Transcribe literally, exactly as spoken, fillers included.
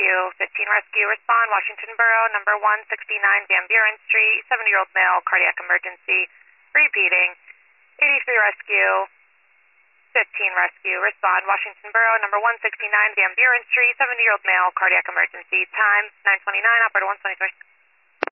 Rescue, fifteen Rescue, respond, Washington Borough, number one sixty-nine Van Buren Street, seventy-year-old male, cardiac emergency, repeating, eighty-three Rescue, fifteen Rescue, respond, Washington Borough, number one sixty-nine Van Buren Street, seventy-year-old male, cardiac emergency, time nine twenty-nine, operator one twenty-three.